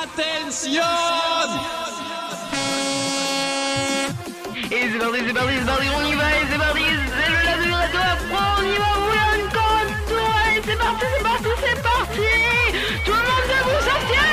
Attention! Et c'est parti, on y va, et c'est parti, c'est le laboratoire pro, on y va, oula, encore un tour, et c'est parti, tout le monde debout, sortir!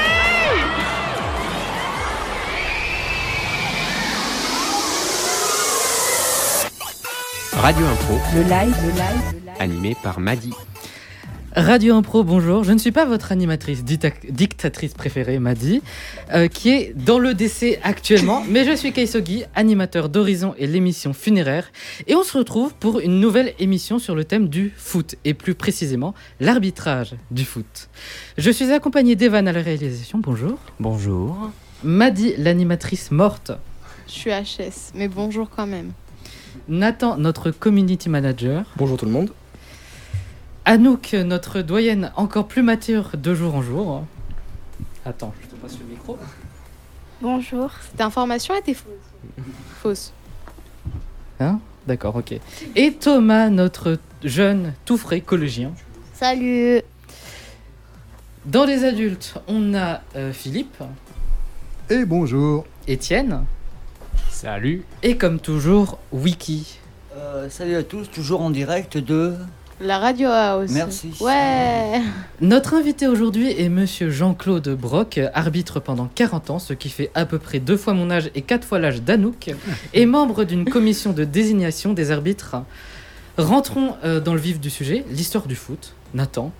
Radio Impro, Le live. animé par Madi. Radio Impro, bonjour. Je ne suis pas votre animatrice dictatrice préférée, Madi, qui est dans le décès actuellement, mais je suis Keisogi, animateur d'Horizon et l'émission Funéraire, et on se retrouve pour une nouvelle émission sur le thème du foot, et plus précisément l'arbitrage du foot. Je suis accompagné d'Evan à la réalisation, bonjour. Bonjour. Madi, l'animatrice morte. Je suis HS, mais bonjour quand même. Nathan, notre community manager. Bonjour tout le monde. Anouk, notre doyenne encore plus mature de jour en jour. Attends, je te passe le micro. Bonjour. Cette information était fausse. Hein ? D'accord, ok. Et Thomas, notre jeune tout frais collégien. Salut. Dans les adultes, on a Philippe, Et bonjour. Étienne, Salut. et comme toujours, Wiki. Salut à tous, toujours en direct de... La Radio House. Merci. Ouais. Notre invité aujourd'hui est monsieur Jean-Claude Brock, arbitre pendant 40 ans, ce qui fait à peu près 2 fois mon âge et 4 fois l'âge d'Anouk, et membre d'une commission de désignation des arbitres. Rentrons dans le vif du sujet, l'histoire du foot. Nathan.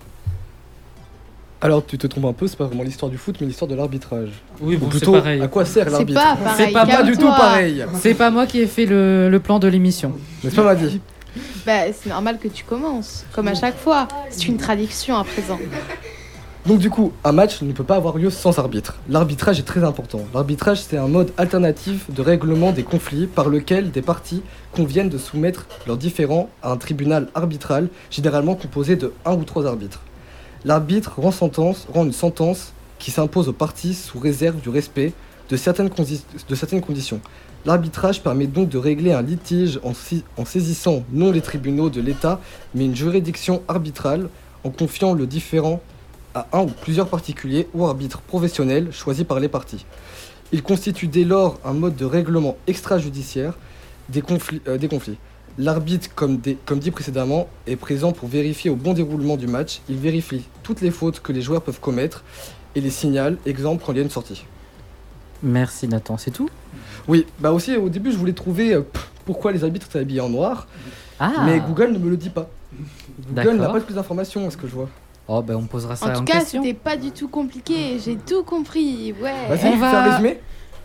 Alors tu te trompes un peu, c'est pas vraiment l'histoire du foot, mais l'histoire de l'arbitrage. Oui, Ou bon, plutôt, c'est pareil. à quoi sert C'est l'arbitre pas pareil. C'est pas du tout calme-toi. pareil. C'est pas moi qui ai fait le plan de l'émission. N'est-ce pas Madi? Bah, c'est normal que tu commences, comme à chaque fois. C'est une traduction à présent. Donc du coup, un match ne peut pas avoir lieu sans arbitre. L'arbitrage est très important. L'arbitrage, c'est un mode alternatif de règlement des conflits par lequel des parties conviennent de soumettre leurs différends à un tribunal arbitral, généralement composé de 1 ou 3 arbitres. L'arbitre rend une sentence qui s'impose aux parties sous réserve du respect de certaines conditions. L'arbitrage permet donc de régler un litige en saisissant non les tribunaux de l'État, mais une juridiction arbitrale en confiant le différend à un ou plusieurs particuliers ou arbitres professionnels choisis par les parties. Il constitue dès lors un mode de règlement extrajudiciaire des conflits. L'arbitre, comme dit précédemment, est présent pour vérifier au bon déroulement du match. Il vérifie toutes les fautes que les joueurs peuvent commettre et les signale, exemple quand il y a une sortie. Merci Nathan, c'est tout ? Oui, bah aussi au début je voulais trouver pourquoi les arbitres étaient habillés en noir, Ah, mais Google ne me le dit pas. Google n'a D'accord. pas plus d'informations à ce que je vois. Oh, ben on posera ça En en, tout cas, question. c'était pas du tout compliqué. J'ai tout compris. Ouais. Vas-y, On va- fais un résumé.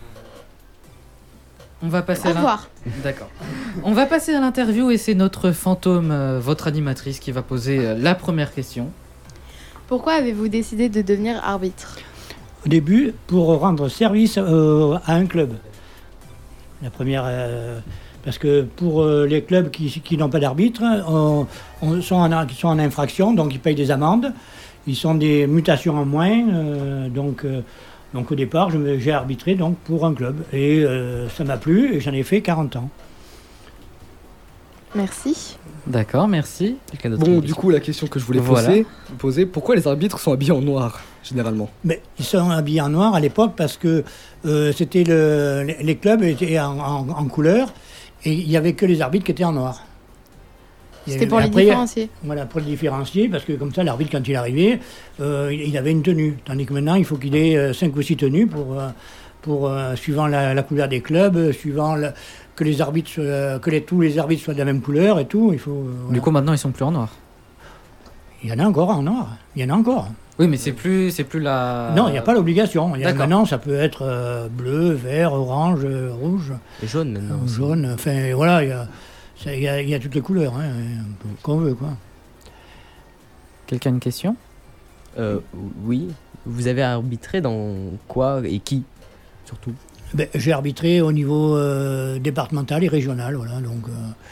On va passer Au à revoir. D'accord. On va passer à l'interview et c'est notre fantôme, votre animatrice, qui va poser la première question. Pourquoi avez-vous décidé de devenir arbitre ? Au début, pour rendre service à un club. La première, parce que pour les clubs qui n'ont pas d'arbitre, sont en infraction, donc ils payent des amendes. Ils sont des mutations en moins, donc au départ, j'ai arbitré donc, pour un club. Et ça m'a plu et j'en ai fait 40 ans. Merci. D'accord, merci. Bon, du coup, la question que je voulais Voilà. poser, pourquoi les arbitres sont habillés en noir, généralement? Mais ils sont habillés en noir à l'époque parce que c'était les clubs étaient en couleur et il n'y avait que les arbitres qui étaient en noir. C'était pour les Après, différencier. Voilà, pour les différencier, parce que comme ça, l'arbitre, quand il arrivait, il avait une tenue. Tandis que maintenant, il faut qu'il ait 5 ou 6 tenues pour suivant la couleur des clubs, suivant que les arbitres, tous les arbitres soient de la même couleur et tout. Il faut. Voilà. Du coup, maintenant, ils sont plus en noir. Il y en a encore en noir. Il y en a encore. Oui, mais c'est plus la... Non, il n'y a pas l'obligation. D'accord. Maintenant, ça peut être bleu, vert, orange, rouge. Et jaune maintenant. aussi. Jaune, enfin voilà, il y a toutes les couleurs, hein, qu'on veut quoi. Quelqu'un a une question ? Oui. Vous avez arbitré dans quoi et qui, surtout? Ben, j'ai arbitré au niveau départemental et régional, voilà, donc...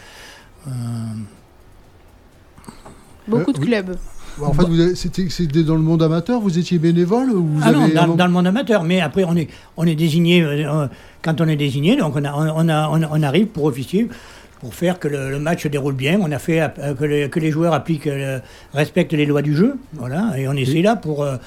Beaucoup de oui. clubs. En fait, c'était dans le monde amateur, vous étiez bénévole ou vous Ah non, avez dans le monde amateur, mais après on est désigné, quand on est désigné, donc on arrive pour officier, pour faire que le match se déroule bien. On a fait que les joueurs respectent les lois du jeu, voilà, et on essaie là pour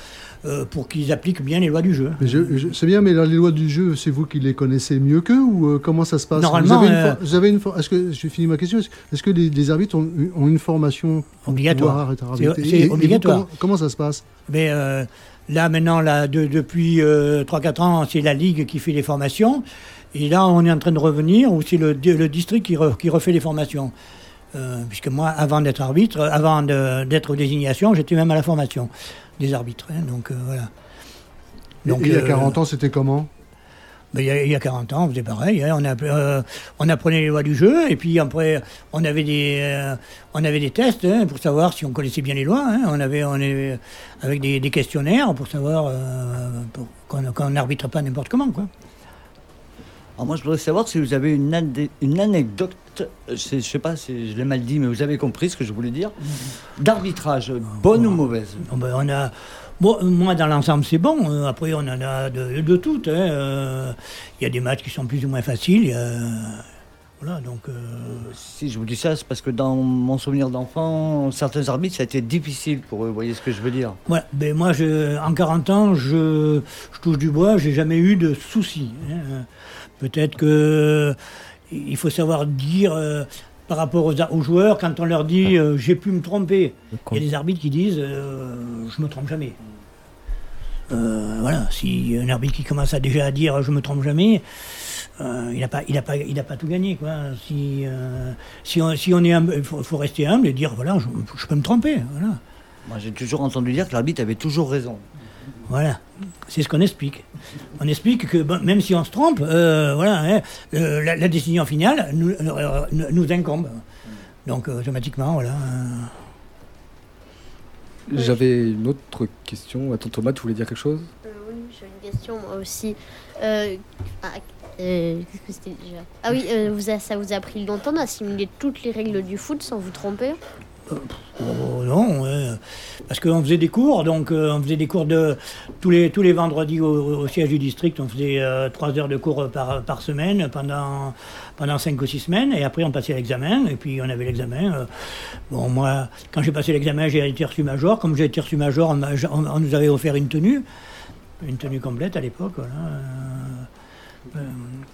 pour qu'ils appliquent bien les lois du jeu. Mais c'est bien, mais là, les lois du jeu, c'est vous qui les connaissez mieux qu'eux ou comment ça se passe? Normalement, vous avez est-ce que j'ai fini ma question? Est-ce que les arbitres ont une formation obligatoire? C'est obligatoire. Comment ça se passe? Mais là maintenant, depuis 3-4 ans, c'est la ligue qui fait les formations. Et là, on est en train de revenir où c'est le district qui refait les formations. Puisque moi, avant d'être arbitre, avant d'être aux désignations, j'étais même à la formation des arbitres. Hein, donc voilà. Donc, il y a 40 ans, c'était comment? Il y a 40 ans, on faisait pareil. Hein, on apprenait les lois du jeu, et puis après, on avait des tests hein, pour savoir si on connaissait bien les lois. Hein, on avait avec des questionnaires pour savoir qu'on n'arbitre pas n'importe comment, quoi. Alors moi, je voudrais savoir si vous avez une anecdote, je ne sais pas si je l'ai mal dit, mais vous avez compris ce que je voulais dire, d'arbitrage, bonne ou mauvaise? Moi, dans l'ensemble, c'est bon. Après, on en a de toutes. Hein. Y a des matchs qui sont plus ou moins faciles. Voilà, donc... Si je vous dis ça, c'est parce que dans mon souvenir d'enfant, certains arbitres, ça a été difficile pour eux. Vous voyez ce que je veux dire? Ouais, ben moi, en 40 ans, je touche du bois, j'ai jamais eu de soucis. Hein. Peut-être qu'il faut savoir dire... par rapport aux joueurs, quand on leur dit j'ai pu me tromper, il y a des arbitres qui disent je me trompe jamais. Voilà, si un arbitre qui commence déjà à dire je me trompe jamais, il n'a pas tout gagné, quoi. Si on est humble, il faut rester humble et dire voilà, je peux me tromper. Voilà. Moi j'ai toujours entendu dire que l'arbitre avait toujours raison. Voilà, c'est ce qu'on explique. On explique que même si on se trompe, voilà, hein, la décision finale nous incombe. Donc automatiquement, voilà. J'avais une autre question. Attends Thomas, tu voulais dire quelque chose? Oui, j'ai une question moi aussi. Qu'est-ce que c'était déjà? Ah oui, ça vous a pris longtemps d'assimiler toutes les règles du foot sans vous tromper? Non, parce qu'on faisait des cours, donc on faisait des cours de tous les vendredis au siège du district, on faisait 3 heures de cours par semaine pendant 5 ou 6 semaines, et après on passait l'examen, et puis on avait l'examen. Bon, moi, quand j'ai passé l'examen, j'ai été reçu major. Comme j'ai été reçu major, on nous avait offert une tenue complète à l'époque, voilà.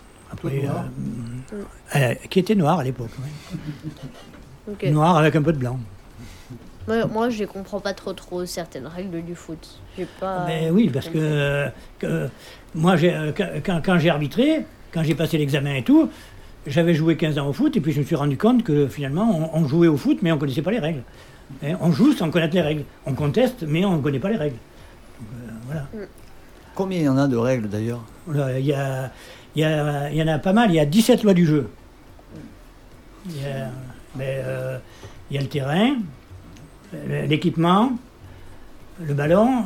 Après, qui était noire à l'époque. Ouais. Okay. Noir avec un peu de blanc. Moi, je ne comprends pas trop certaines règles du foot. Oui, parce que moi, quand j'ai arbitré, quand j'ai passé l'examen et tout, j'avais joué 15 ans au foot, et puis je me suis rendu compte que finalement, on jouait au foot, mais on ne connaissait pas les règles. On joue sans connaître les règles. On conteste, mais on ne connaît pas les règles. Donc, voilà. Combien il y en a de règles d'ailleurs? Il y en a pas mal, il y a 17 lois du jeu. Il y a le terrain, l'équipement, le ballon,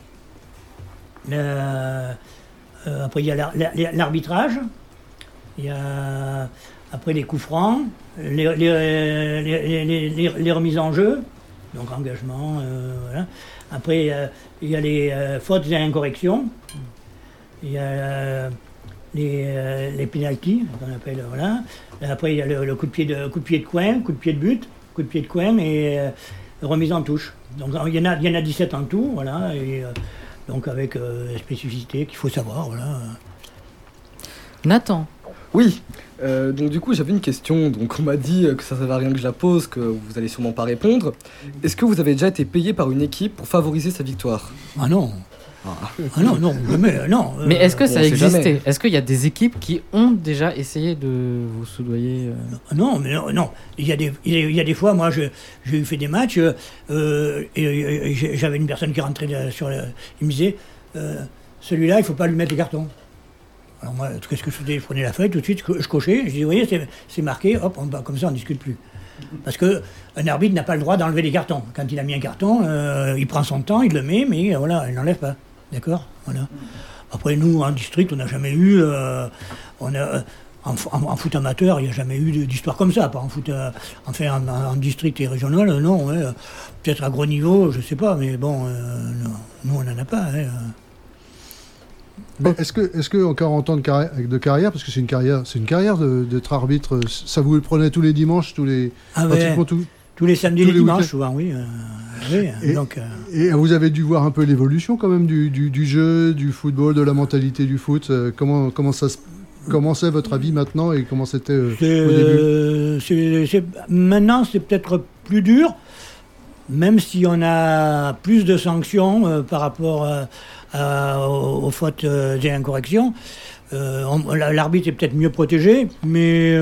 après il y a l'arbitrage, il y a après les coups francs, les remises en jeu, donc engagement, voilà. Après il y a les fautes et incorrections, il y a les pénaltys, qu'on appelle, voilà. Après, il y a le coup de pied de coin, coup de pied de but, coup de pied de coin et remise en touche. Donc il y en a 17 en tout, voilà, et donc avec spécificité qu'il faut savoir, voilà. Nathan. Oui, donc du coup j'avais une question, donc on m'a dit que ça ne servait à rien que je la pose, que vous allez sûrement pas répondre. Est-ce que vous avez déjà été payé par une équipe pour favoriser sa victoire? Ah non. Ah non, jamais, non. Mais est-ce que ça existait? Est-ce qu'il y a des équipes qui ont déjà essayé de vous soudoyer Non, mais non. Il y a des fois, moi, j'ai fait des matchs, et j'avais une personne qui rentrait il me disait, celui-là, il ne faut pas lui mettre le carton. Alors moi, qu'est-ce que je faisais? Je prenais la feuille, tout de suite, je cochais, je disais, vous voyez, c'est marqué, hop, comme ça, on ne discute plus. Parce qu'un arbitre n'a pas le droit d'enlever les cartons. Quand il a mis un carton, il prend son temps, il le met, mais voilà, il n'enlève pas. D'accord, voilà. Après, nous, en district, on n'a jamais eu... en foot amateur, il n'y a jamais eu d'histoire comme ça. Pas en foot... en district et régional, non. Ouais. Peut-être à gros niveau, je ne sais pas, mais bon, nous, on n'en a pas. Hein. Est-ce que en 40 ans de carrière, parce que c'est une carrière d'être arbitre, ça vous le prenait tous les dimanches, pratiquement tout? Tous les samedis et Tous les les dimanches, week-ends. souvent, oui. Oui, Et, donc, et vous avez dû voir un peu l'évolution quand même du jeu, du football, de la mentalité du foot. Comment c'est votre avis maintenant et comment c'était au début? Maintenant, c'est peut-être plus dur, même si on a plus de sanctions par rapport aux fautes et incorrections. L'arbitre est peut-être mieux protégé, mais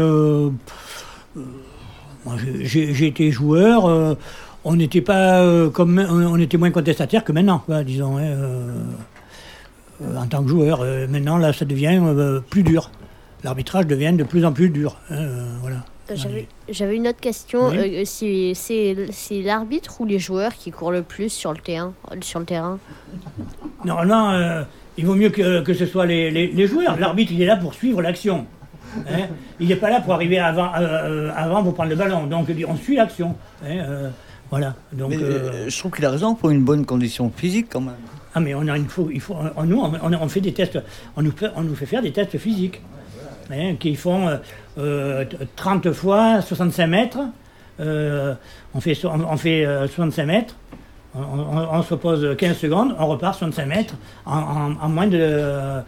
moi, j'ai été joueur. On n'était pas on était moins contestataire que maintenant, quoi, disons. En tant que joueur, maintenant là, ça devient plus dur. L'arbitrage devient de plus en plus dur. Voilà. J'avais une autre question. Oui. C'est l'arbitre ou les joueurs qui courent le plus sur le terrain Normalement, il vaut mieux que ce soit les joueurs. L'arbitre, il est là pour suivre l'action. Hein, il n'est pas là pour arriver avant pour prendre le ballon. Donc on suit l'action. Hein, voilà. Donc, mais, je trouve qu'il a raison pour une bonne condition physique quand même. Ah mais on fait des tests. On nous fait faire des tests physiques. Hein, qui font 30 fois 65 mètres. On fait 65 mètres. On se pose 15 secondes, on repart 65 mètres en moins de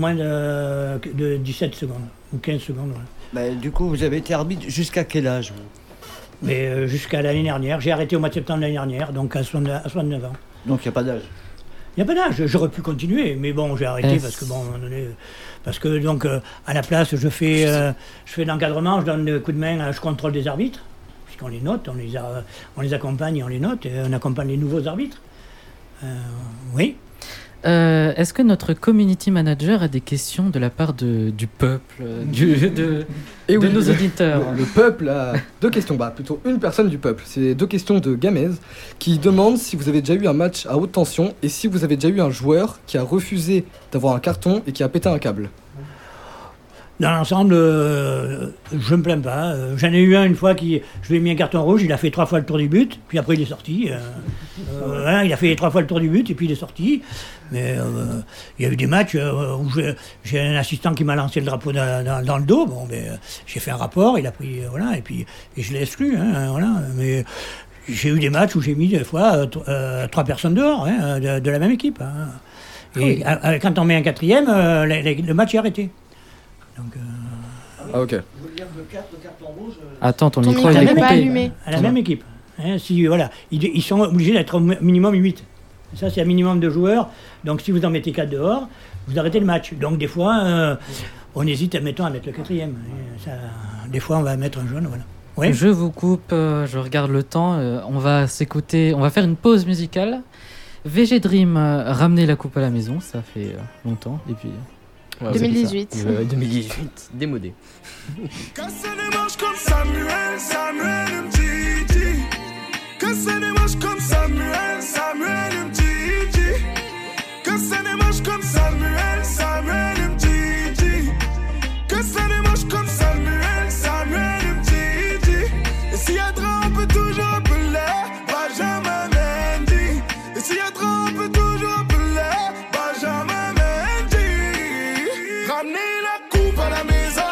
17 secondes ou 15 secondes. Voilà. Bah, du coup, vous avez été arbitre jusqu'à quel âge vous? Mais jusqu'à l'année dernière. J'ai arrêté au mois de septembre l'année dernière, donc à 69 ans. Donc il n'y a pas d'âge? Il n'y a pas d'âge, j'aurais pu continuer, mais bon, j'ai arrêté parce que, bon, à un moment donné, parce que donc, à la place, je fais de l'encadrement, je donne des coups de main, je contrôle des arbitres, puisqu'on les note, on les accompagne et on les note, et on accompagne les nouveaux arbitres. Oui. Est-ce que notre community manager a des questions de la part du peuple, de nos auditeurs? Le peuple a deux questions, plutôt une personne du peuple. C'est deux questions de Gamez qui demande si vous avez déjà eu un match à haute tension et si vous avez déjà eu un joueur qui a refusé d'avoir un carton et qui a pété un câble. Dans l'ensemble, je me plains pas. J'en ai eu un une fois je lui ai mis un carton rouge, il a fait 3 fois le tour du but, puis après il est sorti. Il a fait 3 fois le tour du but et puis il est sorti. Mais il y a eu des matchs où j'ai un assistant qui m'a lancé le drapeau dans le dos. Bon, j'ai fait un rapport, il a pris et je l'ai exclu. Voilà. Mais j'ai eu des matchs où j'ai mis des fois 3 personnes dehors de la même équipe. Et quand on met un quatrième, le match est arrêté. Donc, ok. Attends, ton micro il est pas coupé. allumé. À la même équipe. Ils sont obligés d'être au minimum 8. Ça, c'est un minimum de joueurs. Donc, si vous en mettez 4 dehors, vous arrêtez le match. Donc, des fois, on hésite, à mettre le quatrième. Des fois, on va mettre un jaune. Voilà. Ouais. Je vous coupe, je regarde le temps. On va faire une pause musicale. VG Dream, ramener la coupe à la maison, ça fait longtemps. Et puis. Ouais, 2018. 2018, démodé. Casser les manches comme Samuel Mtiti. Casser les manches comme Samuel Mtiti. Casser les manches comme Samuel Mtiti. Casser les manches comme Samuel Mtiti. Et s'il y a trop, on peut toujours appeler Benjamin Mendy. Et s'il y a trop, on peut toujours appeler Benjamin Mendy. Ramenez la coupe à la maison.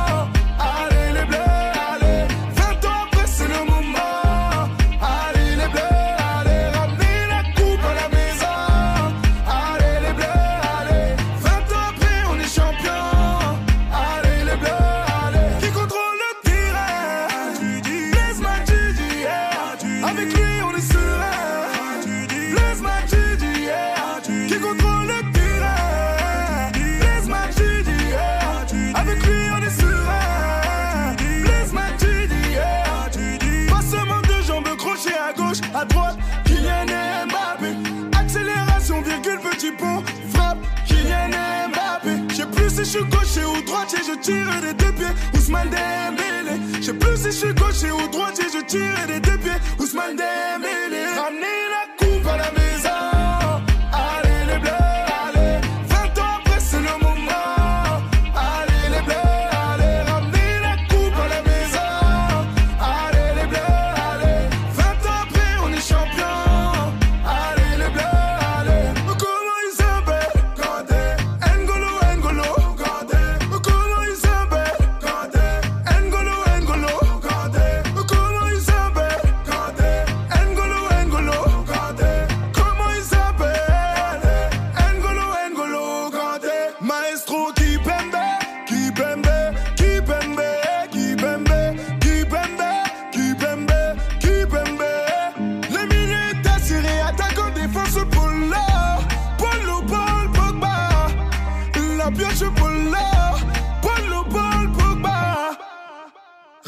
Allez les bleus, allez. 20 ans après c'est le moment. Allez les bleus, allez. Ramenez la coupe à la maison. Allez les bleus, allez. 20 ans après on est champion. Allez les bleus, allez. Qui contrôle le terrain? Blaise Matuidi, yeah. Avec lui on est serein. Blaise Matuidi, yeah. Qui contrôle le terrain? Blaise Matuidi, yeah. Avec lui on est serein. Blaise Matuidi, yeah. Passement de jambes, crochet à gauche, à droite. Kylian Mbappé. Accélération, virgule, petit pont. Frappe, Kylian Mbappé. Je sais plus si je suis gaucher ou droitier, je tire des deux pieds. Ousmane Dembélé. Je sais plus si je suis gaucher ou droitier, je tire des deux pieds. Ousmane Dembélé. Ramenez la coupe à la maison. Allez les bleus, allez. 20 ans après c'est le moment. Allez les bleus, allez. Ramenez la coupe à la maison. Allez les bleus, allez. 20 ans après on est champion. Allez les bleus, allez. Comment ils s'appellent? Kanté, N'Golo, Kanté. Comment ils s'appellent? Kanté, N'Golo, Kanté. Comment ils s'appellent?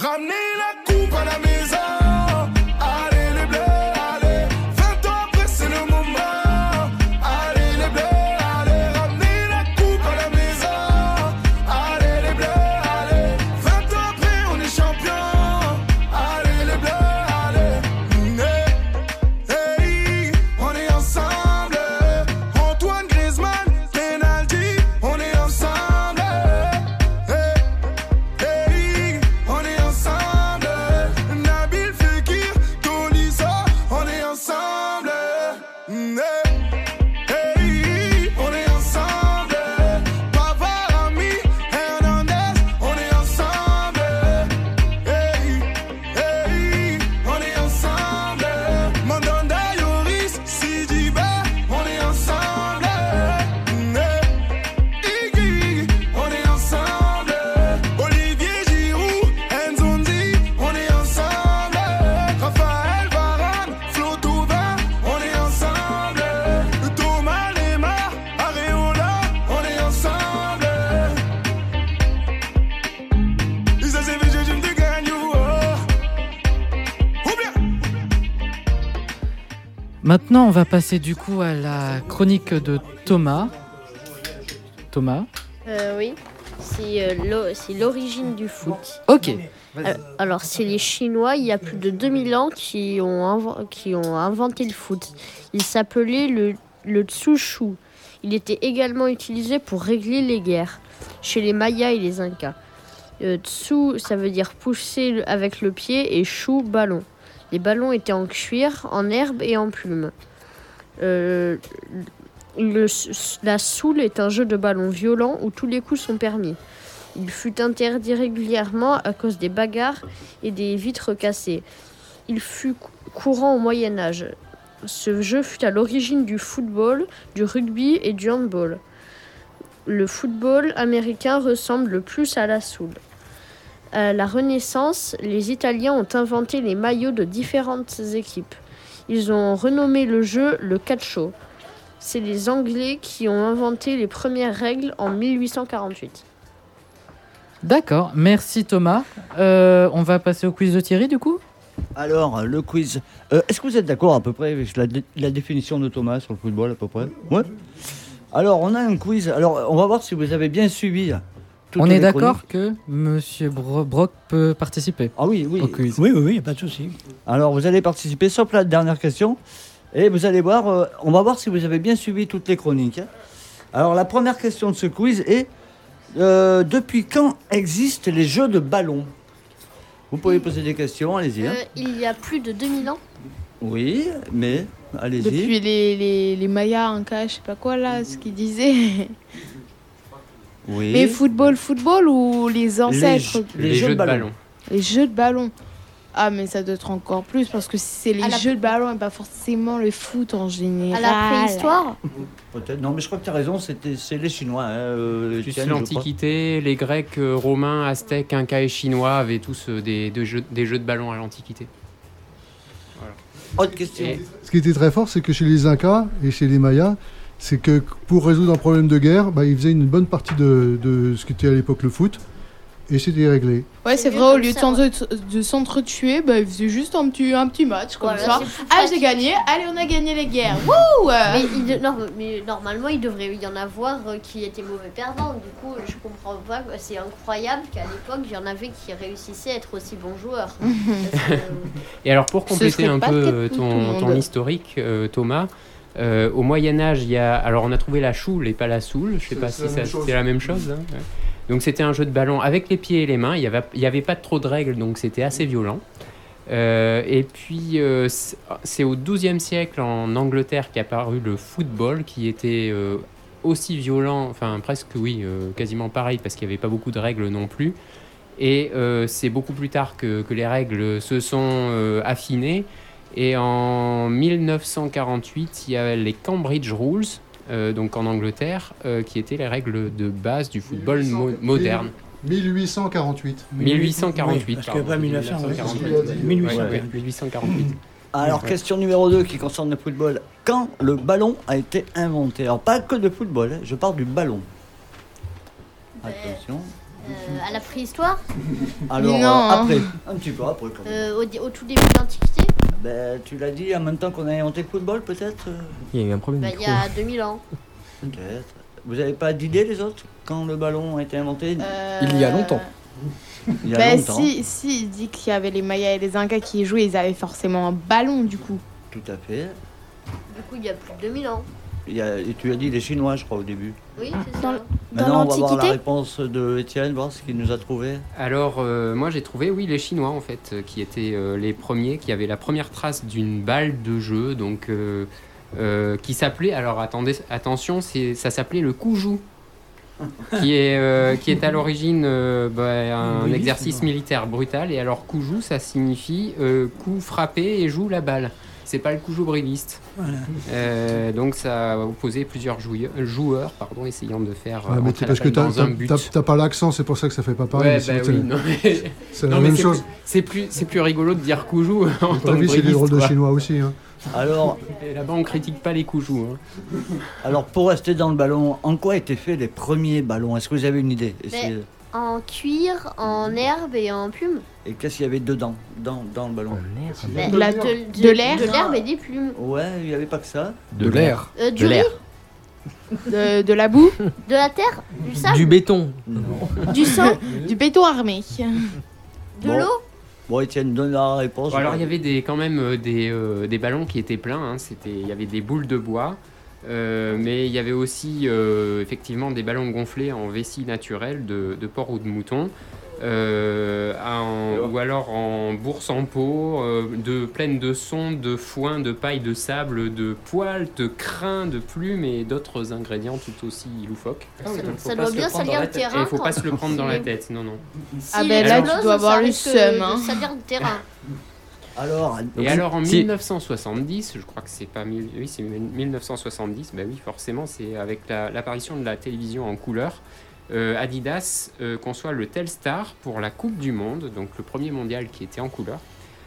ramener la coupe à la maison. Allez les bleus, allez, 20 ans après c'est le moment. Allez les bleus, allez, ramener la coupe à la maison. Allez les bleus, allez, 20 ans après on est champion. Allez les bleus, allez, hey, on est ensemble. Antoine Griezmann, penalty, on est ensemble. Hey, on est ensemble. Nabil Fekir, Tolisso, on est ensemble. Hey, on est ensemble. Pavard, Ami, Hernandez, on est ensemble. Hey, on est ensemble. Mandanda, Yoris, Sidibé, on est ensemble. Iggy, on est ensemble. Olivier Giroud, Nzonzi, on est ensemble. Raphaël Varane, Flo Thauvin, on est ensemble. Thomas Lemar, Areola, on est ensemble. Ça c'est fait, je me te gagne, ou bien. Maintenant, on va passer du coup à la chronique de Thomas. Thomas. Oui, c'est l'origine du foot. Ok. Alors, c'est les Chinois, il y a plus de 2000 ans, qui ont inventé le foot. Il s'appelait le tsushu. Il était également utilisé pour régler les guerres, chez les Mayas et les Incas. Tsu, ça veut dire pousser avec le pied, et shu, ballon. Les ballons étaient en cuir, en herbe et en plume. La soule est un jeu de ballon violent où tous les coups sont permis. Il fut interdit régulièrement à cause des bagarres et des vitres cassées. Il fut courant au Moyen-Âge. Ce jeu fut à l'origine du football, du rugby et du handball. Le football américain ressemble le plus à la soule. À la Renaissance, les Italiens ont inventé les maillots de différentes équipes. Ils ont renommé le jeu le calcio. C'est les Anglais qui ont inventé les premières règles en 1848. D'accord, merci Thomas. On va passer au quiz de Thierry du coup. Alors, le quiz. Est-ce que vous êtes d'accord à peu près avec la définition de Thomas sur le football à peu près? Ouais. Alors, on a un quiz. Alors, on va voir si vous avez bien suivi. On est d'accord que Monsieur Brock peut participer. Ah oui, au quiz. Oui, pas de souci. Alors, vous allez participer, sauf la dernière question. Et vous allez voir, on va voir si vous avez bien suivi toutes les chroniques. Alors, la première question de ce quiz est depuis quand existent les jeux de ballon? Vous pouvez poser des questions, allez-y. Il y a plus de 2000 ans. Oui, mais allez-y. Depuis les Mayas, Incas, je sais pas quoi là, ce qu'ils disaient. Oui. Mais football ou les ancêtres? Les jeux de ballon. Les jeux de ballon. Ah, mais ça doit être encore plus parce que c'est les jeux de ballon et pas forcément le foot en général. À la préhistoire? Peut-être, non, mais je crois que tu as raison, c'est les Chinois. Juste l'Antiquité, les Grecs, Romains, Aztèques, Incas et Chinois avaient tous des jeux de ballon à l'Antiquité. Voilà. Autre question. Ce qui était très fort, c'est que chez les Incas et chez les Mayas, c'est que pour résoudre un problème de guerre, ils faisaient une bonne partie de ce qui était à l'époque le foot, et c'était réglé. Ouais, c'est vrai, au lieu de s'entretuer, ils faisaient juste un petit match comme ça. Ah, j'ai gagné, allez, on a gagné les guerres. Wouh! Mais normalement, il devrait y en avoir qui étaient mauvais perdants. Du coup, je comprends pas. C'est incroyable qu'à l'époque, il y en avait qui réussissaient à être aussi bons joueurs. Et alors, pour compléter un peu ton historique, Thomas, au Moyen-Âge, on a trouvé la choule et pas la soule. Je sais pas si c'était la même chose. Hein. Ouais. Donc c'était un jeu de ballon avec les pieds et les mains. Il y avait pas trop de règles, donc c'était assez violent. Et puis c'est au XIIe siècle en Angleterre qu'est apparu le football, qui était aussi violent, enfin presque quasiment pareil, parce qu'il n'y avait pas beaucoup de règles non plus. Et c'est beaucoup plus tard que les règles se sont affinées. Et en 1948, il y a les Cambridge Rules, donc en Angleterre, qui étaient les règles de base du football moderne. 1848. 1848, oui, parce que pas 1948. 1848. Alors, question numéro 2 qui concerne le football. Quand le ballon a été inventé? Alors, pas que de football, je parle du ballon. Attention. À la préhistoire. Alors, Non. après, un petit peu après. Quand même. Au tout début de l'Antiquité. Ben, tu l'as dit en même temps qu'on a inventé le football, peut-être. Il y a eu un problème. Il y a 2000 ans. Peut-être. Vous n'avez pas d'idée, les autres, quand le ballon a été inventé? Il y a longtemps. Il y a longtemps. Si, il dit qu'il y avait les Mayas et les Incas qui y jouaient, ils avaient forcément un ballon du coup. Tout à fait. Du coup, il y a plus de 2000 ans. Et tu as dit les Chinois, je crois, au début. Oui, c'est ça. Maintenant, on va voir la réponse de Étienne, voir ce qu'il nous a trouvé. Alors, moi j'ai trouvé, oui, les Chinois en fait, qui étaient les premiers, qui avaient la première trace d'une balle de jeu, donc qui s'appelait, alors attendez, attention, ça s'appelait le Kujou, qui est à l'origine un exercice militaire brutal. Et alors Kujou, ça signifie coup frappé et joue la balle. C'est pas le Kujou brilliste. Voilà. Donc ça a opposé plusieurs joueurs essayant de faire entrer parce la que balle dans un but. t'as pas l'accent, c'est pour ça que ça fait pas pareil. Ouais, oui, non, mais... c'est la même chose. C'est plus rigolo de dire Kujou en tant que c'est des drôles de chinois aussi. Hein. Alors, et là-bas on critique pas les Kujou. Hein. Alors pour rester dans le ballon, en quoi étaient faits les premiers ballons? Est-ce que vous avez une idée? En cuir, en herbe et en plumes. Et qu'est-ce qu'il y avait dedans, dans le ballon? De l'air. De l'herbe et des plumes. Ouais, il n'y avait pas que ça. De l'air. Du riz. De la boue. De la terre. Du sable. Du béton. Du sang. Du béton armé. De l'eau. Bon, Étienne, donne la réponse. Bon, alors il y avait quand même des ballons qui étaient pleins. Hein. Il y avait des boules de bois. Mais il y avait aussi effectivement des ballons gonflés en vessie naturelle de porc ou de mouton, ou alors en bourse en peau, pleine de sonde, de foin, de paille, de sable, de poils, de crin, de plumes et d'autres ingrédients tout aussi loufoques. Ça doit bien salir le terrain. Il ne faut pas se le prendre dans la tête, non. Ah ben là, tu dois avoir le seum. Ça salir le terrain. Alors en 1970, je crois que c'est pas... Oui, c'est 1970, bah oui, forcément, c'est avec l'apparition de la télévision en couleur. Adidas conçoit le Telstar pour la Coupe du Monde, donc le premier mondial qui était en couleur.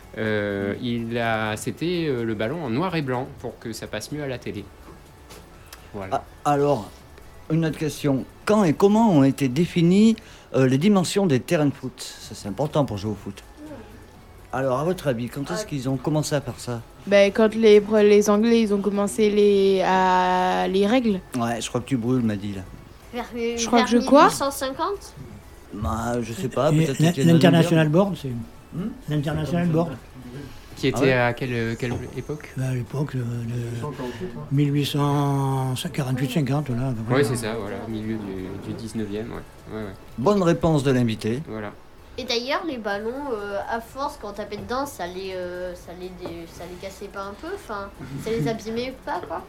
C'était le ballon en noir et blanc pour que ça passe mieux à la télé. Voilà. Alors, une autre question. Quand et comment ont été définies les dimensions des terrains de foot? Ça, c'est important pour jouer au foot. Alors, à votre avis, quand est-ce qu'ils ont commencé à faire ça? Ben, quand les Anglais, ils ont commencé les règles. Ouais, je crois que tu brûles, m'a dit, là. Je crois que je quoi? 1950. Bah, je sais pas, peut-être... L'International Board, c'est... L'International Board. Qui était à quelle époque? À l'époque de 1848-50, là. Oui, c'est ça, voilà, au milieu du 19e, ouais. Bonne réponse de l'invité. Voilà. Et d'ailleurs, les ballons, à force, quand on tapait dedans, ça les cassait pas un peu, enfin, ça les abîmait pas, quoi.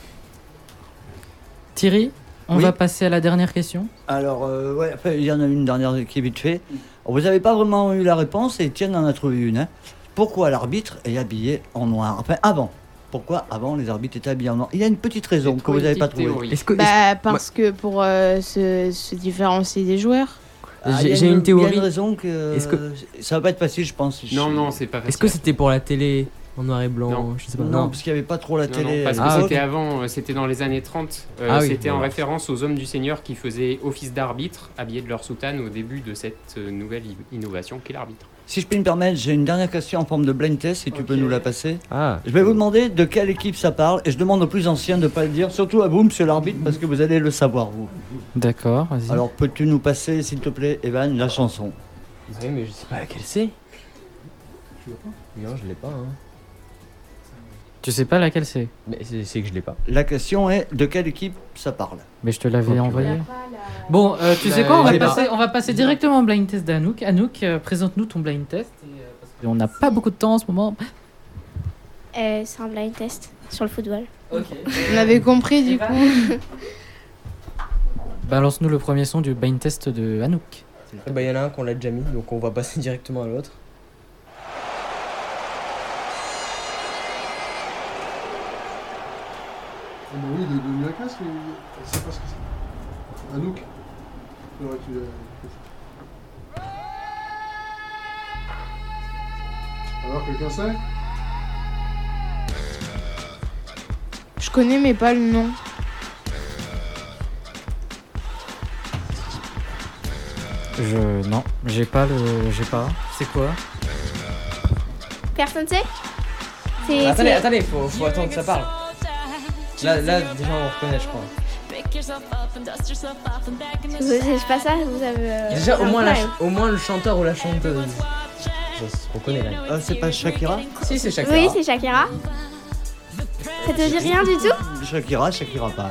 Thierry, on va passer à la dernière question. Alors, il y en a une dernière qui est vite fait. Vous n'avez pas vraiment eu la réponse, et Étienne en a trouvé une. Hein. Pourquoi l'arbitre est habillé en noir? Enfin, avant. Pourquoi avant les arbitres étaient habillés en noir? Il y a une petite raison que vous n'avez pas trouvée. Parce que pour se différencier des joueurs. J'ai une théorie. Il y a une raison que ça va pas être facile, je pense. Non, c'est pas facile. Est-ce que c'était pour la télé en noir et blanc? Non. Je sais pas. Non, parce qu'il n'y avait pas trop la télé. Non, parce que c'était avant, c'était dans les années 30. C'était en référence aux hommes du Seigneur qui faisaient office d'arbitre, habillés de leur soutane au début de cette nouvelle innovation qu'est l'arbitre. Si je puis me permettre, j'ai une dernière question en forme de blind test, si tu peux nous la passer. Je vais vous demander de quelle équipe ça parle, et je demande aux plus anciens de ne pas le dire, surtout à vous, monsieur l'arbitre, parce que vous allez le savoir, vous. D'accord, vas-y. Alors, peux-tu nous passer, s'il te plaît, Evan, la chanson? Oui, mais je sais pas laquelle c'est. Tu vois pas? Non, je l'ai pas. Hein. Tu sais pas laquelle c'est? Mais c'est que je l'ai pas. La question est de quelle équipe ça parle? Mais je te l'avais envoyé. Bon, tu sais quoi, on va passer directement au blind test d'Anouk. Anouk, présente-nous ton blind test. Parce qu'on n'a pas beaucoup de temps en ce moment. C'est un blind test sur le football. Ok. On avait compris du coup. Balance-nous le premier son du blind test de Anouk. Il y en a un qu'on l'a déjà mis, donc on va passer directement à l'autre. Oui, de la classe, mais c'est pas ce que c'est. Anouk. Alors, quelqu'un sait? Je connais, mais pas le nom. Non, j'ai pas. C'est quoi? Personne sait? Attendez, faut attendre que ça parle. Là, déjà on reconnaît, je crois. C'est pas ça, vous avez. Déjà, au moins le chanteur ou la chanteuse. On connaît là. C'est pas Shakira? Si, c'est Shakira. Oui, c'est Shakira. Ça te dit rien du tout? Shakira pas.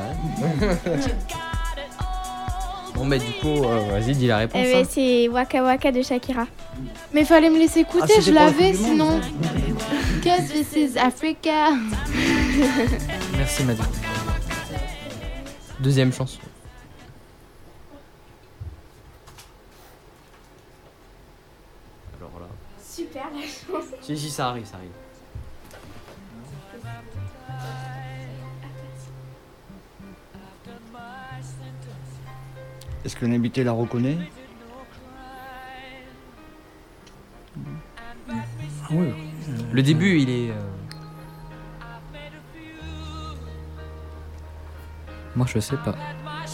Bon, mais du coup, vas-y, dis la réponse. Eh ben, c'est Waka Waka de Shakira. Mais fallait me laisser écouter, je l'avais sinon. Monde, Cause this is Africa. Merci Maddy. Deuxième chanson. Alors là. Super la chance. Si, ça arrive. Est-ce que l'invité la reconnaît? Oui. Le début, il est. Moi je sais pas.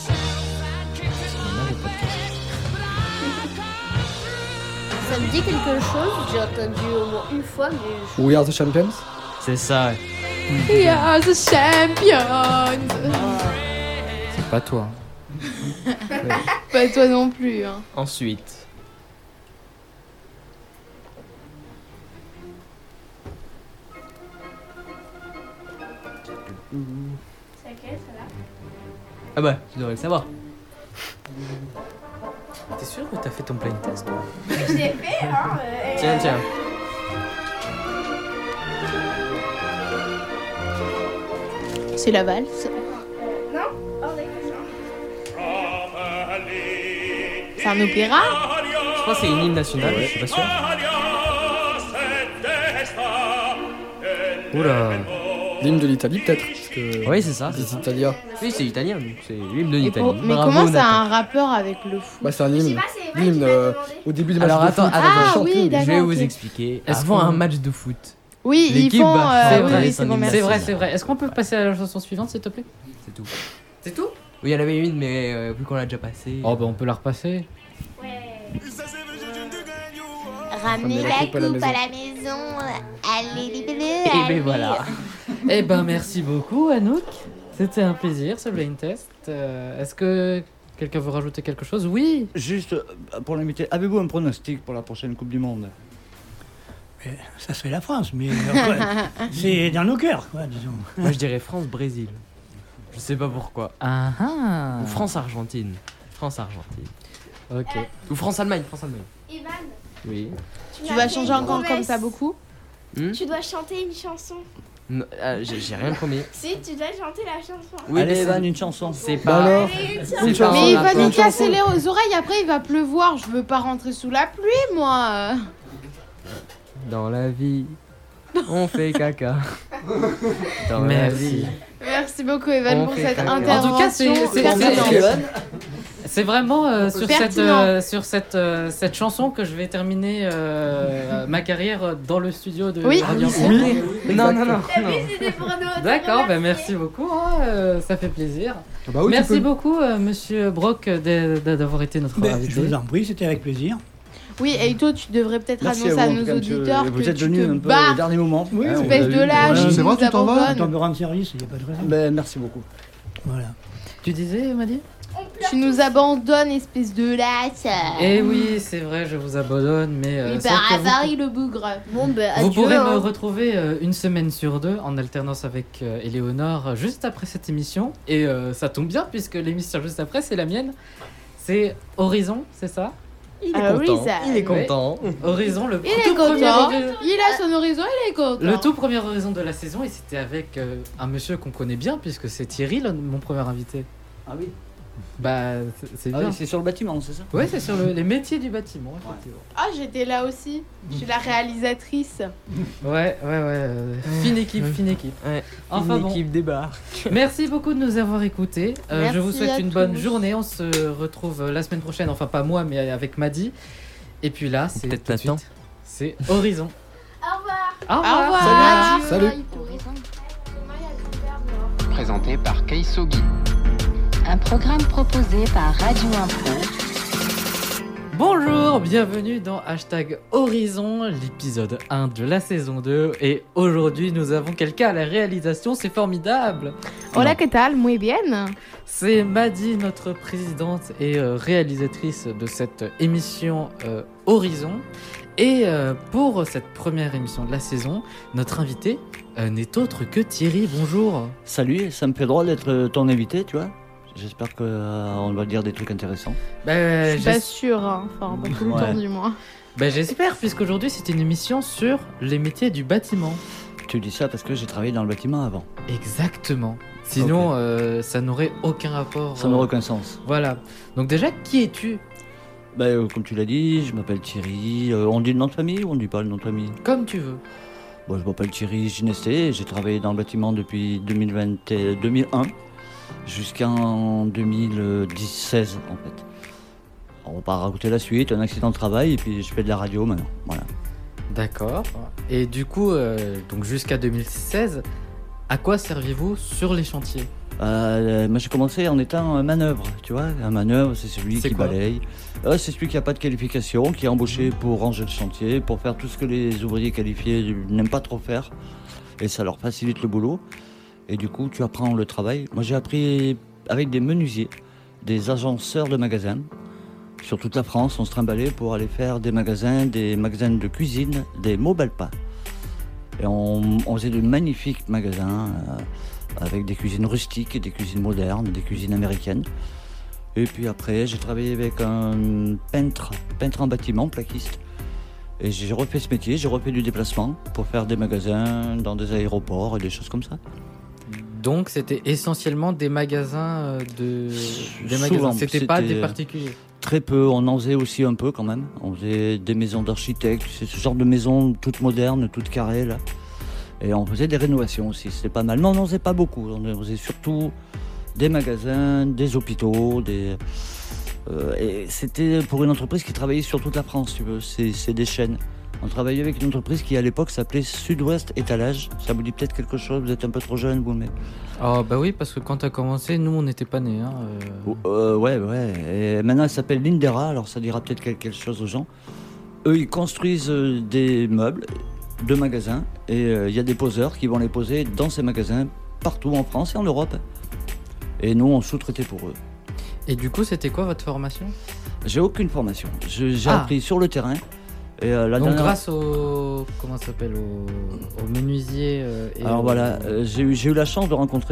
Ça me dit quelque chose, j'ai entendu au moins une fois, mais We Are the Champions? C'est ça. We are the champions. C'est pas toi. Pas toi non plus. Hein. Ensuite. C'est laquelle, celle-là? Ah bah, tu devrais le savoir. T'es sûr que t'as fait ton blind test? Je l'ai fait, hein. Tiens. C'est la valse. Non? Hors des questions. C'est un opéra? Je crois que c'est une hymne nationale, je suis pas sûr. Oula. L'hymne de l'Italie peut-être parce que Oui, c'est ça. Les Italiens. Oui, c'est italien, donc c'est l'hymne de l'Italie. Mais comment c'est un rappeur avec le foot? Bah c'est un hymne. L'hymne au début du match Alors de attends, foot. Ah ils oui, chantent d'accord. je vais vous ok. expliquer. Est-ce Avant qu'on- un match de foot. Oui, ils L'équipe font. va faire oui, les c'est bon, son merci. C'est vrai. Est-ce qu'on peut passer à la chanson suivante s'il te plaît? C'est tout. C'est tout? Oui, il y en avait une, mais vu qu'on l'a déjà passée. Oh bah on peut la repasser. Ramener la coupe à la maison. Allez, Et ben voilà. Eh ben merci beaucoup Anouk. C'était un plaisir ce blind test. Est-ce que quelqu'un veut rajouter quelque chose? Oui. Juste pour l'invité, avez-vous un pronostic pour la prochaine Coupe du Monde? Mais ça serait la France, mais c'est dans nos cœurs, quoi, disons. Moi je dirais France-Brésil. Je sais pas pourquoi. Ah ah. Ou France-Argentine. France-Argentine. Ok. Ou France-Allemagne. France-Allemagne. Ivan, Oui. Tu vas changer encore comme ça beaucoup? tu dois chanter une chanson. Non, j'ai rien promis. Si, tu dois chanter la chanson. Oui, Allez, mais Evan, une chanson. C'est Bah pas. alors Allez, C'est pas Mais il un va rapport. nous casser les oreilles, après il va pleuvoir. Je veux pas rentrer sous la pluie, moi. Dans la vie, on fait caca. Dans la Merci. vie. Merci beaucoup, Evan, On pour fait cette caca. intervention. En tout cas, c'est pertinente. C'est vraiment sur Pertinent. cette chanson que je vais terminer ma carrière dans le studio de Oui. Radio Info. Non. c'était pour nous. D'accord, ben merci beaucoup, hein, ça fait plaisir. Ah bah oui, tu Merci peux- beaucoup, Monsieur Brock, d'avoir été notre Ben, invité. je vous en prie, c'était avec plaisir. Oui, et toi, tu devrais peut-être Merci annoncer à à vous, en nos tout cas, auditeurs vous que êtes tu venu te un peu au barres. dernier moment. Oui, Hein, Espèce on de a eu- lâche, c'est tu vrai, nous tu t'en vas abandonnes. Attends, me rendre service, il n'y a pas de raison. Ben, merci beaucoup. Voilà. Tu disais, Madi? Tu nous abandonnes, espèce de lâche. Eh oui, c'est vrai, je vous abandonne, mais Oui, c'est par que vous- avare, le bougre. bon, ben, Vous adieu, pourrez hein. me retrouver une semaine sur deux en alternance avec Éléonore juste après cette émission. Et ça tombe bien puisque l'émission juste après, c'est la mienne. C'est Horizon, c'est ça? Il est Ah oui, content. ça. Il est content. Horizon, le Il est tout premier content. horizon- Il a son horizon, il est content. le tout premier horizon de la saison, et c'était avec un monsieur qu'on connaît bien puisque c'est Thierry, mon premier invité. Ah oui. Bah, c'est Ah bien. oui, c'est sur le bâtiment, c'est ça? Ouais, c'est sur les métiers du bâtiment, effectivement. Ah, j'étais là aussi. Je suis la réalisatrice. Ouais, fine équipe, fine équipe. Ouais. Enfin Une bon. équipe débarque. Merci beaucoup de nous avoir écoutés. Merci Je vous souhaite à une bonne tous. journée. On se retrouve la semaine prochaine. Enfin, pas moi, mais avec Maddy. Et puis là, c'est Peut-être tout de maintenant. suite, c'est Horizon. Au revoir. Au revoir. Au revoir. Salut. Présenté par Keisogi. Un programme proposé par Radio Impro. Bonjour, bienvenue dans Hashtag Horizon, l'épisode 1 de la saison 2. Et aujourd'hui, nous avons quelqu'un à la réalisation, c'est formidable. Hola, ¿qué tal? Muy bien. C'est Maddy, notre présidente et réalisatrice de cette émission Horizon. Et pour cette première émission de la saison, notre invité n'est autre que Thierry. Bonjour. Salut, ça me fait drôle d'être ton invité, tu vois. J'espère qu'on va dire des trucs intéressants. Je suis pas sûre, hein. Enfin, pas tout le temps du moins. J'espère, puisqu'aujourd'hui c'est une émission sur les métiers du bâtiment. Tu dis ça parce que j'ai travaillé dans le bâtiment avant. Exactement. Sinon, ça n'aurait aucun rapport. Ça n'aurait aucun sens. Voilà. Donc déjà, qui es-tu ? Comme tu l'as dit, je m'appelle Thierry. On dit le nom de famille ou on dit pas le nom de famille ? Comme tu veux. Je m'appelle Thierry Ginesté. J'ai travaillé dans le bâtiment depuis 2001 jusqu'en 2016 en fait. On va pas raconter la suite, un accident de travail et puis je fais de la radio maintenant. Voilà. D'accord. Et du coup, donc jusqu'à 2016, à quoi servez-vous sur les chantiers ? Moi j'ai commencé en étant un manœuvre, tu vois. Un manœuvre, c'est celui qui balaye. C'est celui qui n'a pas de qualification, qui est embauché pour ranger le chantier, pour faire tout ce que les ouvriers qualifiés n'aiment pas trop faire. Et ça leur facilite le boulot. Et du coup, tu apprends le travail. Moi j'ai appris avec des menuisiers, des agenceurs de magasins. Sur toute la France, on se trimballait pour aller faire des magasins de cuisine, des Mobalpa. Et on faisait de magnifiques magasins avec des cuisines rustiques, et des cuisines modernes, des cuisines américaines. Et puis après, j'ai travaillé avec un peintre en bâtiment, plaquiste. Et j'ai refait ce métier, j'ai refait du déplacement pour faire des magasins dans des aéroports et des choses comme ça. Donc c'était essentiellement des magasins magasins. C'était pas des particuliers. Très peu, on en faisait aussi un peu quand même. On faisait des maisons d'architectes, c'est ce genre de maisons toutes modernes, toutes carrées là. Et on faisait des rénovations aussi, c'était pas mal. Mais on n'en faisait pas beaucoup, on faisait surtout des magasins, des hôpitaux, et c'était pour une entreprise qui travaillait sur toute la France, tu veux. C'est des chaînes. On travaillait avec une entreprise qui à l'époque s'appelait Sud-Ouest Étalage. Ça vous dit peut-être quelque chose, vous êtes un peu trop jeune vous, mais... Oui, parce que quand tu as commencé, nous on n'était pas nés. Ouais. Et maintenant elle s'appelle Lindera, alors ça dira peut-être quelque chose aux gens. Eux ils construisent des meubles de magasins et il y a des poseurs qui vont les poser dans ces magasins partout en France et en Europe. Et nous on sous-traitait pour eux. Et du coup c'était quoi votre formation ? J'ai aucune formation, j'ai appris sur le terrain. Et donc grâce aux menuisiers alors voilà, j'ai eu la chance de rencontrer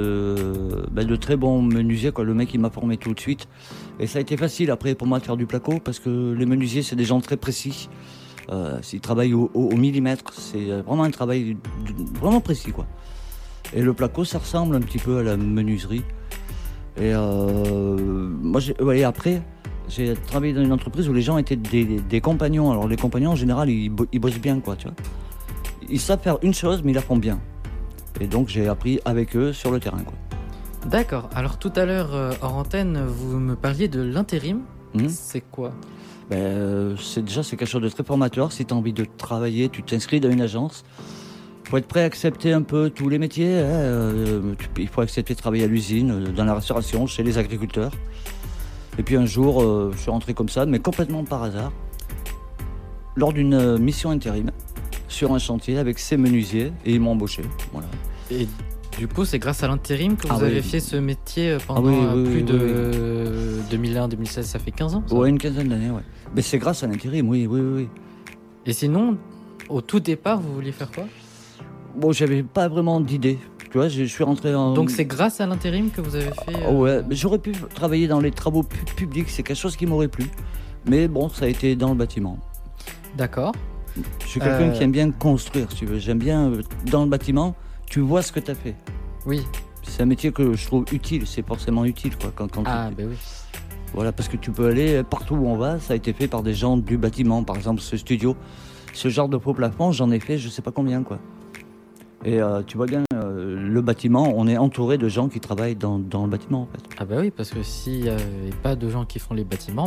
de très bons menuisiers, quoi. Le mec il m'a formé tout de suite et ça a été facile après pour moi de faire du placo parce que les menuisiers c'est des gens très précis, ils travaillent au millimètre, c'est vraiment un travail vraiment précis quoi. Et le placo ça ressemble un petit peu à la menuiserie et moi après j'ai travaillé dans une entreprise où les gens étaient des compagnons. Alors les compagnons en général ils bossent bien quoi, tu vois. Ils savent faire une chose mais ils la font bien. Et donc j'ai appris avec eux sur le terrain quoi. D'accord. Alors tout à l'heure hors antenne vous me parliez de l'intérim. C'est quoi ? C'est quelque chose de très formateur. Si tu as envie de travailler, tu t'inscris dans une agence. Il faut être prêt à accepter un peu tous les métiers. Il faut accepter de travailler à l'usine, dans la restauration, chez les agriculteurs. Et puis un jour, je suis rentré comme ça, mais complètement par hasard, lors d'une mission intérim, sur un chantier avec ces menuisiers, et ils m'ont embauché. Voilà. Et du coup, c'est grâce à l'intérim que vous avez fait ce métier pendant plus de 2001-2016, ça fait 15 ans ça ? Ouais, une quinzaine d'années, ouais. Mais c'est grâce à l'intérim, oui. Et sinon, au tout départ, vous vouliez faire quoi ? J'avais pas vraiment d'idée. Tu vois, je suis rentré en... Donc c'est grâce à l'intérim que vous avez fait... Ouais, mais j'aurais pu travailler dans les travaux publics, c'est quelque chose qui m'aurait plu. Mais bon, ça a été dans le bâtiment. D'accord. Je suis quelqu'un qui aime bien construire, si tu veux. J'aime bien, dans le bâtiment, tu vois ce que tu as fait. Oui. C'est un métier que je trouve utile, c'est forcément utile, quoi. Oui. Voilà, parce que tu peux aller partout où on va, ça a été fait par des gens du bâtiment. Par exemple, ce studio, ce genre de faux plafond, j'en ai fait je sais pas combien, quoi. Et tu vois bien, le bâtiment, on est entouré de gens qui travaillent dans le bâtiment en fait. Oui, parce que s'il n'y avait pas de gens qui font les bâtiments,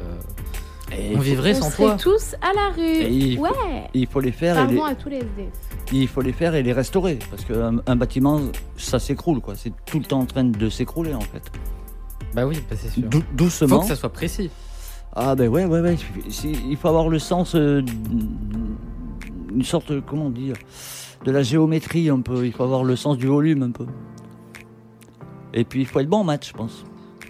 on vivrait sans toit. On serait tous à la rue. Il faut les faire. Pardon à tous les SDF. Il faut les faire et les restaurer, parce qu'un bâtiment, ça s'écroule, quoi. C'est tout le temps en train de s'écrouler en fait. Oui, c'est sûr. Doucement. Faut que ça soit précis. Ah ben ouais. Il faut avoir le sens, une sorte, comment dire, de la géométrie un peu. Il faut avoir le sens du volume un peu. Et puis il faut être bon en maths, je pense.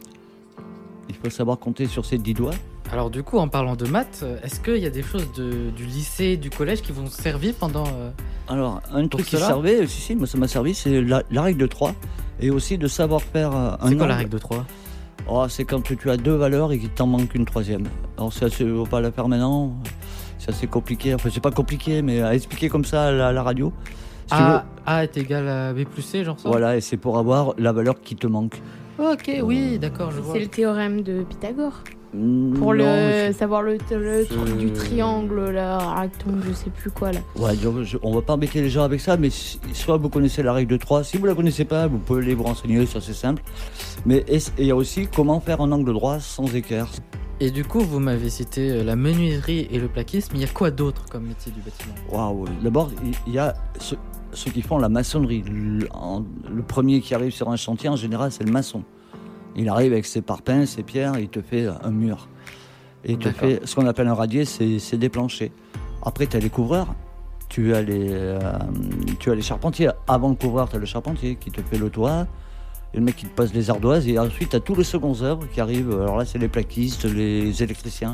Il faut savoir compter sur ses 10 doigts. Alors du coup, en parlant de maths, est-ce qu'il y a des choses du lycée, du collège qui vont servir pendant... Alors, un truc qui servait, moi ça m'a servi, c'est la règle de 3. Et aussi de savoir faire un C'est quoi la règle de 3 ? C'est quand tu as 2 valeurs et qu'il t'en manque une troisième. Alors c'est assez, on va pas la faire maintenant, c'est assez compliqué. Enfin, c'est pas compliqué, mais à expliquer comme ça à la radio. Si A est égal à B plus C, genre ça. Voilà, et c'est pour avoir la valeur qui te manque. Ok, oui, d'accord, je vois. C'est le théorème de Pythagore. Pour Non, savoir le truc du triangle, là, rectangle, je sais plus quoi là. Ouais, on va pas embêter les gens avec ça, mais soit vous connaissez la règle de 3, si vous la connaissez pas, vous pouvez aller vous renseigner, ça c'est simple. Mais il y a aussi comment faire un angle droit sans équerre. Et du coup, vous m'avez cité la menuiserie et le plaquisme, il y a quoi d'autre comme métier du bâtiment ? Waouh, d'abord, il y a ceux qui font la maçonnerie. Le premier qui arrive sur un chantier, en général, c'est le maçon. Il arrive avec ses parpaings, ses pierres, et il te fait un mur. Et il te fait ce qu'on appelle un radier, c'est des planchers. Après, tu as les couvreurs, tu as les charpentiers. Avant le couvreur, tu as le charpentier qui te fait le toit, et le mec qui te passe les ardoises, et ensuite, tu as tous les seconds œuvres qui arrivent. Alors là, c'est les plaquistes, les électriciens,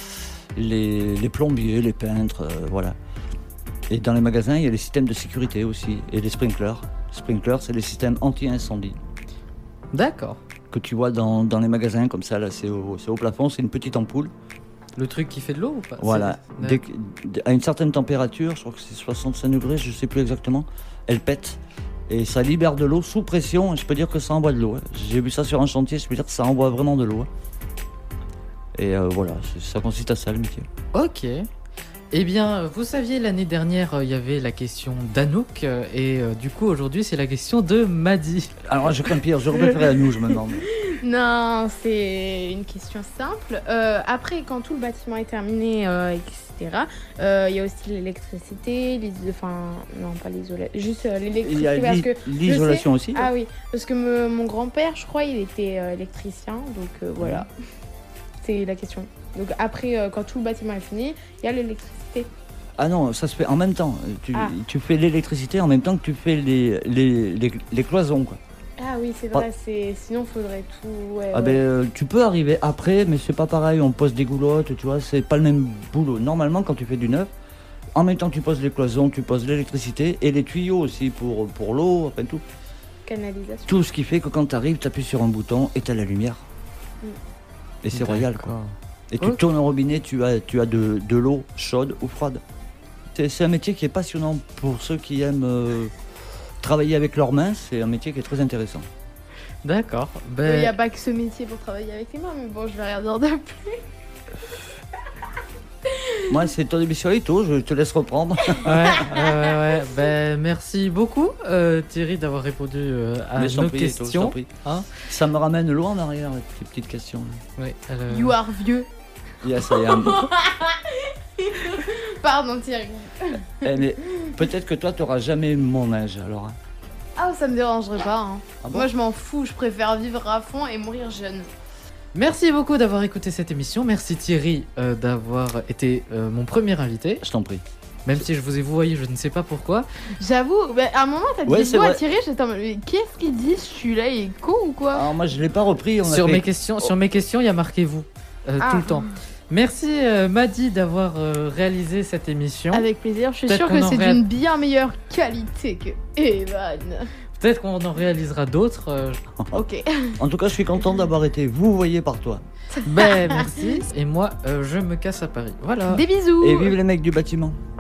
les plombiers, les peintres, voilà. Et dans les magasins, il y a les systèmes de sécurité aussi, et les sprinklers. Les sprinklers, c'est les systèmes anti-incendie. D'accord. Que tu vois dans les magasins, comme ça, là, c'est au plafond, c'est une petite ampoule. Le truc qui fait de l'eau ou pas ? Voilà. À une certaine température, je crois que c'est 65 degrés, je sais plus exactement, elle pète. Et ça libère de l'eau sous pression, et je peux dire que ça envoie de l'eau. Hein. J'ai vu ça sur un chantier, je peux dire que ça envoie vraiment de l'eau. Hein. Et voilà, ça consiste à ça, le métier. Ok. Eh bien, vous saviez, l'année dernière, il y avait la question d'Anouk, et du coup, aujourd'hui, c'est la question de Madi. Alors, je crains pire, je préférais Anouk, je me demande. Non, c'est une question simple. Après, quand tout le bâtiment est terminé, etc., il y a aussi l'électricité, non, pas l'isolation, juste l'électricité. Il y a l'isolation aussi. Ah oui, parce que mon grand-père, je crois, il était électricien, donc voilà. C'est la question. Donc après, quand tout le bâtiment est fini, il y a l'électricité. Ah non, ça se fait en même temps. Tu fais l'électricité en même temps que tu fais les cloisons, quoi. Ah oui, c'est vrai, sinon il faudrait tout... Ouais, tu peux arriver après, mais c'est pas pareil, on pose des goulottes, tu vois, c'est pas le même boulot. Normalement, quand tu fais du neuf, en même temps tu poses les cloisons, tu poses l'électricité et les tuyaux aussi pour l'eau, enfin tout. Canalisation. Tout ce qui fait que quand tu arrives, tu appuies sur un bouton et tu as la lumière. Et c'est royal, quoi. Et tu tournes au robinet, tu as de l'eau chaude ou froide. C'est un métier qui est passionnant pour ceux qui aiment travailler avec leurs mains. C'est un métier qui est très intéressant. D'accord. Il n'y a pas que ce métier pour travailler avec les mains, mais bon, je vais rien dire de plus. Moi, c'est ton émission Ito, je te laisse reprendre. Ouais. Merci beaucoup, Thierry, d'avoir répondu à nos questions. Hein, ça me ramène loin en arrière, ces petites questions. Ouais, You are vieux. Yes, I am. Pardon, Thierry. Mais peut-être que toi, tu n'auras jamais mon âge, alors. Hein. Ah, ça me dérangerait pas. Hein. Ah bon ? Moi, je m'en fous, je préfère vivre à fond et mourir jeune. Merci beaucoup d'avoir écouté cette émission. Merci Thierry d'avoir été mon premier invité. Je t'en prie. Même si je vous ai vouvoyé, je ne sais pas pourquoi. J'avoue, à un moment t'as dit à Thierry, j'étais en mode, qu'est-ce qu'il dit celui-là, il est con ou quoi ? Alors moi je l'ai pas repris. Sur mes questions, il y a marqué vous tout le temps. Merci Madi d'avoir réalisé cette émission. Avec plaisir, je suis sûre que c'est d'une bien meilleure qualité que Evan. Peut-être qu'on en réalisera d'autres. Ok. En tout cas, je suis content d'avoir été vouvoyé par toi. Merci. Et moi, je me casse à Paris. Voilà. Des bisous. Et vive les mecs du bâtiment.